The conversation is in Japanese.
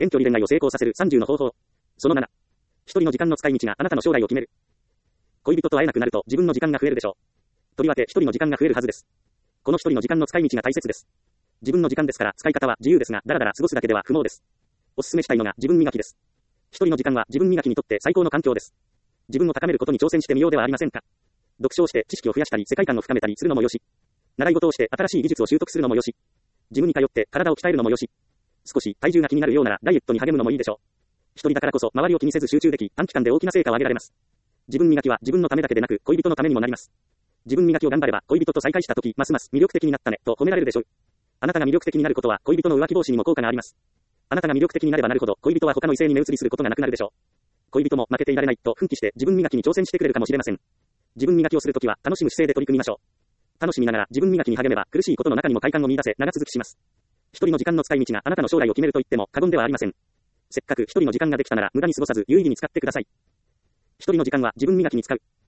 遠距離恋愛を成功させる30の方法。その7。一人の時間の使い道があなたの将来を決める。恋人と会えなくなると自分の時間が増えるでしょう。とりわけ一人の時間が増えるはずです。この一人の時間の使い道が大切です。自分の時間ですから使い方は自由ですが、だらだら過ごすだけでは不毛です。お勧めしたいのが自分磨きです。一人の時間は自分磨きにとって最高の環境です。自分を高めることに挑戦してみようではありませんか。読書をして知識を増やしたり世界観を深めたりするのもよし。習い事をして新しい技術を習得するのもよし。ジムに通って体を鍛えるのもよし。少し体重が気になるようならダイエットに励むのもいいでしょう。一人だからこそ周りを気にせず集中でき、短期間で大きな成果を上げられます。自分磨きは自分のためだけでなく恋人のためにもなります。自分磨きを頑張れば恋人と再会した時、ますます魅力的になったねと褒められるでしょう。あなたが魅力的になることは恋人の浮気防止にも効果があります。あなたが魅力的になればなるほど恋人は他の異性に目移りすることがなくなるでしょう。恋人も負けていられないと奮起して自分磨きに挑戦してくれるかもしれません。自分磨きをするときは楽しむ姿勢で取り組みましょう。楽しみながら自分磨きに励めば苦しいことの中にも快感を見出せ長続きします。一人の時間の使い道があなたの将来を決めると言っても過言ではありません。せっかく一人の時間ができたなら無駄に過ごさず有意義に使ってください。一人の時間は自分磨きに使う。